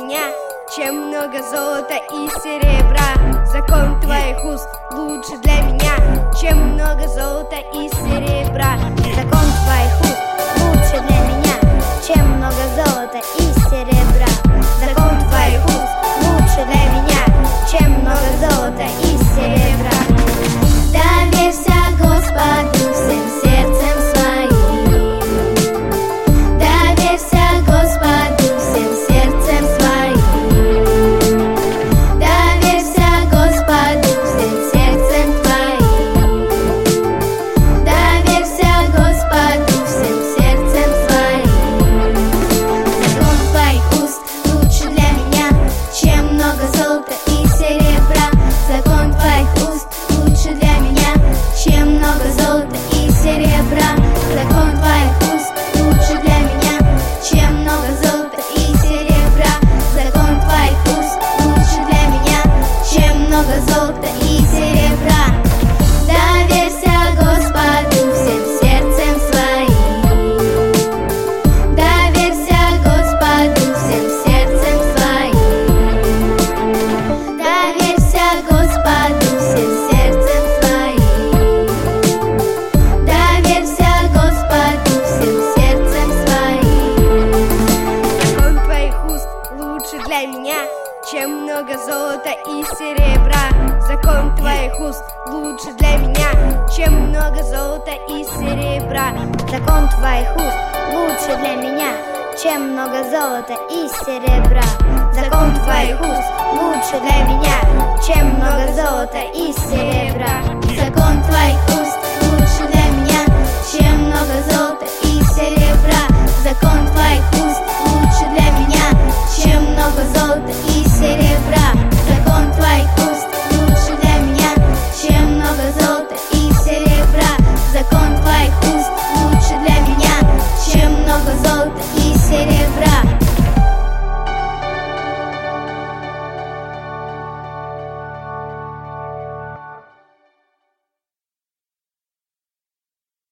меня, чем много золота и серебра. Закон твоих уст лучше для меня, чем много золота и серебра. Закон твоих уст лучше для меня, чем много золота и серебра. Закон твоих уст лучше для меня, чем много золота и серебра. Доверься Господу всем сердцем своим. Доверься Господу всем сердцем своим. Доверься Господу всем сердцем твоим. Доверься Господу всем сердцем своим. Закон твоих уст лучше для меня, чем много золота и серебра. Закон твоих уст лучше для меня, чем много золота и серебра. Закон твоих уст лучше для меня, чем много золота и серебра. Закон твоих уст лучше для меня, чем много золота и серебра. Доверься Господу всем сердцем своим. Доверься Господу всем сердцем своим. Доверься Господу всем сердцем своим. Доверься Господу всем сердцем своим. Закон твоих уст лучше для меня, чем много золота и серебра. Закон твоих уст лучше для меня, чем много золота и серебра. Закон твоих уст лучше для меня, чем много золота и серебра. Закон твоих уст лучше для меня, чем много золота и серебра.